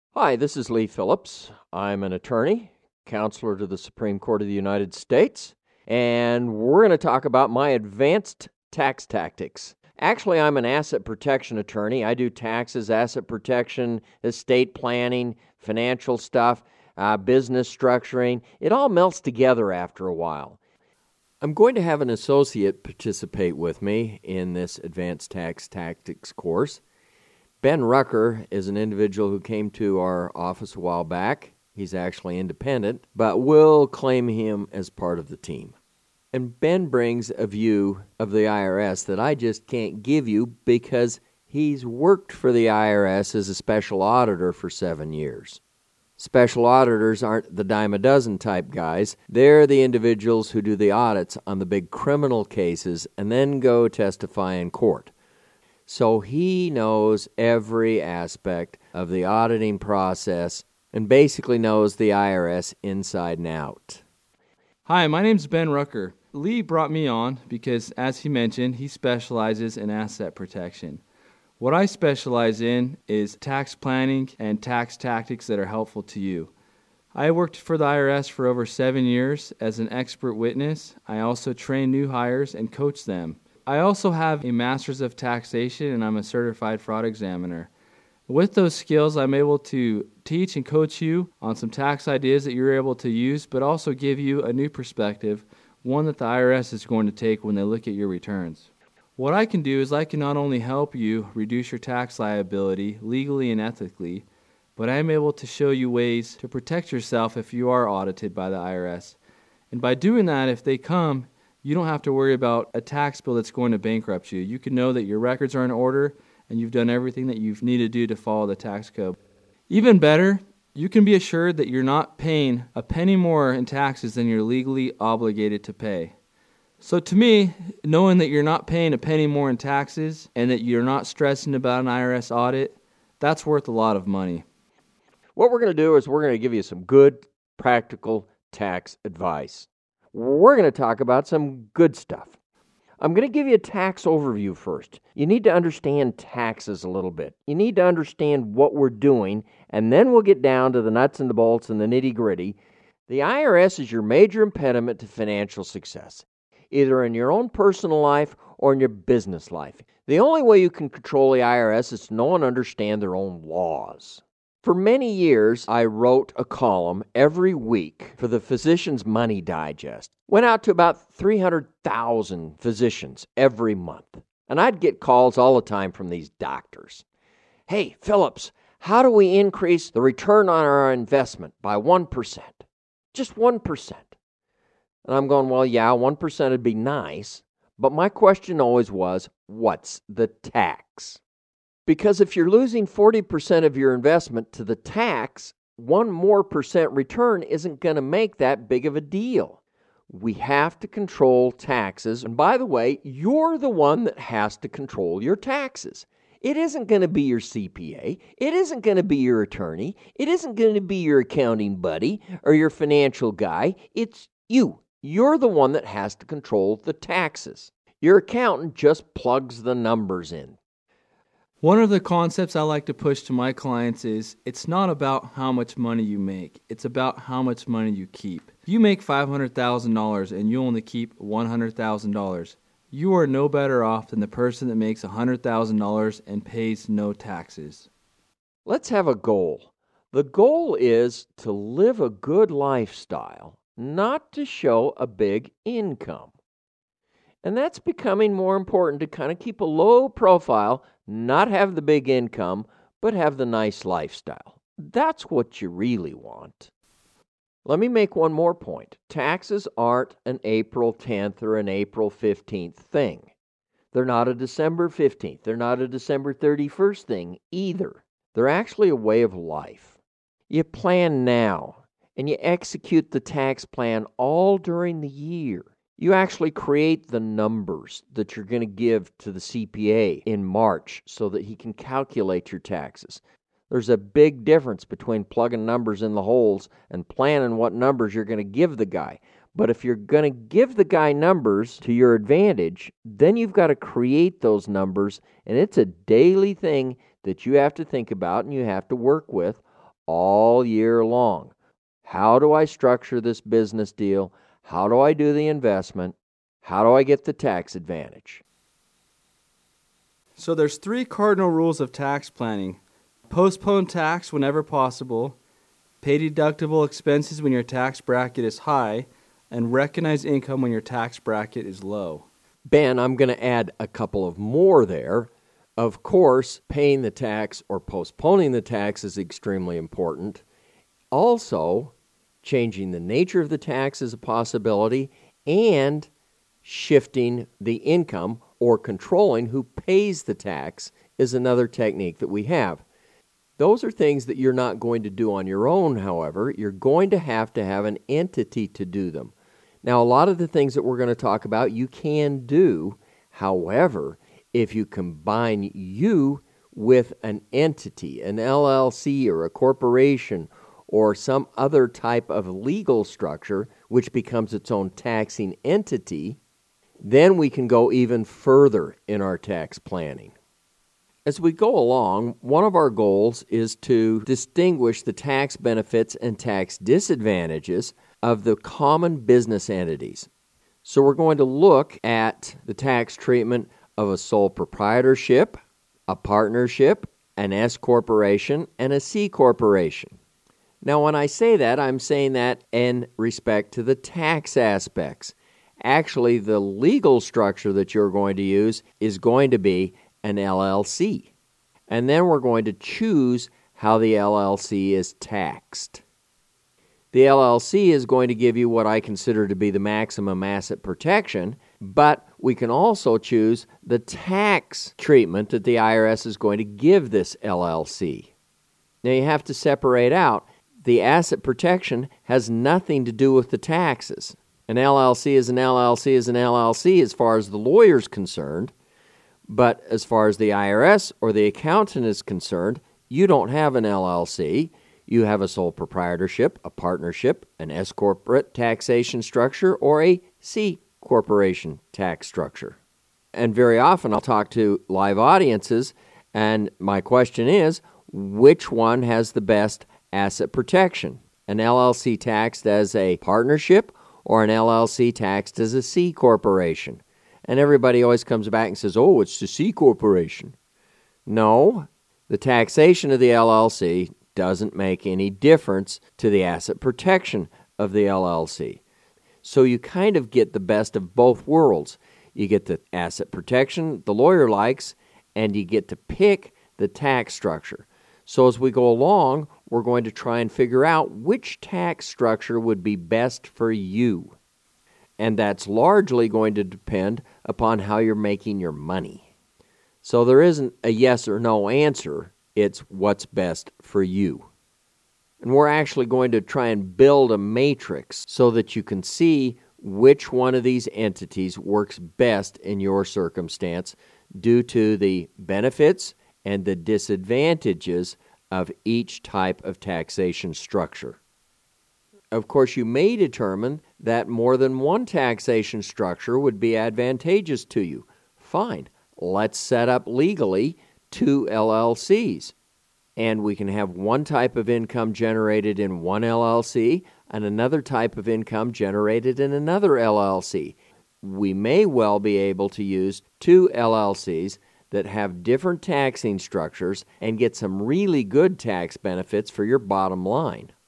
Hi, this is Lee Phillips. I'm an attorney, counselor to the Supreme Court of the United States, and we're going to talk about my advanced tax tactics. Actually, I'm an asset protection attorney. I do taxes, asset protection, estate planning, financial stuff, business structuring. It all melts together after a while. I'm going to have an associate participate with me in this advanced tax tactics course. Ben Rucker is an individual who came to our office a while back. He's actually independent, but we'll claim him as part of the team. And Ben brings a view of the IRS that I just can't give you because he's worked for the IRS as a special auditor for 7 years. Special auditors aren't the dime a dozen type guys. They're the individuals who do the audits on the big criminal cases and then go testify in court. So he knows every aspect of the auditing process and basically knows the IRS inside and out. Hi, my name's Ben Rucker. Lee brought me on because, as he mentioned, he specializes in asset protection. What I specialize in is tax planning and tax tactics that are helpful to you. I worked for the IRS for over 7 years as an expert witness. I also train new hires and coach them. I also have a master's of taxation and I'm a certified fraud examiner. With those skills, I'm able to teach and coach you on some tax ideas that you're able to use, but also give you a new perspective, one that the IRS is going to take when they look at your returns. What I can do is I can not only help you reduce your tax liability legally and ethically, but I'm able to show you ways to protect yourself if you are audited by the IRS. And by doing that, if they come, you don't have to worry about a tax bill that's going to bankrupt you. You can know that your records are in order and you've done everything that you need to do to follow the tax code. Even better, you can be assured that you're not paying a penny more in taxes than you're legally obligated to pay. So to me, knowing that you're not paying a penny more in taxes and that you're not stressing about an IRS audit, that's worth a lot of money. What we're going to do is we're going to give you some good, practical tax advice. We're going to talk about some good stuff. I'm going to give you a tax overview first. You need to understand taxes a little bit. You need to understand what we're doing, and then we'll get down to the nuts and the bolts and the nitty-gritty. The IRS is your major impediment to financial success, either in your own personal life or in your business life. The only way you can control the IRS is to know and understand their own laws. For many years, I wrote a column every week for the Physicians Money Digest. Went out to about 300,000 physicians every month. And I'd get calls all the time from these doctors. Hey, Phillips, how do we increase the return on our investment by 1%? Just 1%. And I'm going, well, yeah, 1% would be nice. But my question always was, what's the tax? Because if you're losing 40% of your investment to the tax, 1% more return isn't going to make that big of a deal. We have to control taxes. And by the way, you're the one that has to control your taxes. It isn't going to be your CPA. It isn't going to be your attorney. It isn't going to be your accounting buddy or your financial guy. It's you. You're the one that has to control the taxes. Your accountant just plugs the numbers in. One of the concepts I like to push to my clients is it's not about how much money you make. It's about how much money you keep. If you make $500,000 and you only keep $100,000, you are no better off than the person that makes $100,000 and pays no taxes. Let's have a goal. The goal is to live a good lifestyle, not to show a big income. And that's becoming more important to kind of keep a low profile, not have the big income, but have the nice lifestyle. That's what you really want. Let me make one more point. Taxes aren't an April 10th or an April 15th thing. They're not a December 15th. They're not a December 31st thing either. They're actually a way of life. You plan now, and you execute the tax plan all during the year. You actually create the numbers that you're going to give to the CPA in March so that he can calculate your taxes. There's a big difference between plugging numbers in the holes and planning what numbers you're going to give the guy. But if you're going to give the guy numbers to your advantage, then you've got to create those numbers, and it's a daily thing that you have to think about and you have to work with all year long. How do I structure this business deal? How do I do the investment? How do I get the tax advantage? So there's 3 cardinal rules of tax planning. Postpone tax whenever possible, pay deductible expenses when your tax bracket is high, and recognize income when your tax bracket is low. Ben, I'm going to add a couple of more there. Of course, paying the tax or postponing the tax is extremely important. Also, changing the nature of the tax is a possibility, and shifting the income or controlling who pays the tax is another technique that we have. Those are things that you're not going to do on your own, however. You're going to have an entity to do them. Now, a lot of the things that we're going to talk about you can do. However, if you combine you with an entity, an LLC or a corporation or some other type of legal structure, which becomes its own taxing entity, then we can go even further in our tax planning. As we go along, one of our goals is to distinguish the tax benefits and tax disadvantages of the common business entities. So we're going to look at the tax treatment of a sole proprietorship, a partnership, an S corporation, and a C corporation. Now, when I say that, I'm saying that in respect to the tax aspects. Actually, the legal structure that you're going to use is going to be an LLC. And then we're going to choose how the LLC is taxed. The LLC is going to give you what I consider to be the maximum asset protection, but we can also choose the tax treatment that the IRS is going to give this LLC. Now, you have to separate out the asset protection has nothing to do with the taxes. An LLC is an LLC is an LLC as far as the lawyer's concerned, but as far as the IRS or the accountant is concerned, you don't have an LLC. You have a sole proprietorship, a partnership, an S corporate taxation structure, or a C corporation tax structure. And very often I'll talk to live audiences, and my question is, which one has the best asset protection? An LLC taxed as a partnership or an LLC taxed as a C corporation? And everybody always comes back and says, oh, it's the C corporation. No, the taxation of the LLC doesn't make any difference to the asset protection of the LLC. So you kind of get the best of both worlds. You get the asset protection the lawyer likes, and you get to pick the tax structure. So as we go along, we're going to try and figure out which tax structure would be best for you. And that's largely going to depend upon how you're making your money. So there isn't a yes or no answer. It's what's best for you. And we're actually going to try and build a matrix so that you can see which one of these entities works best in your circumstance due to the benefits and the disadvantages of each type of taxation structure. Of course, you may determine that more than one taxation structure would be advantageous to you. Fine, let's set up legally 2 LLCs. And we can have one type of income generated in one LLC and another type of income generated in another LLC. We may well be able to use 2 LLCs that have different taxing structures and get some really good tax benefits for your bottom line.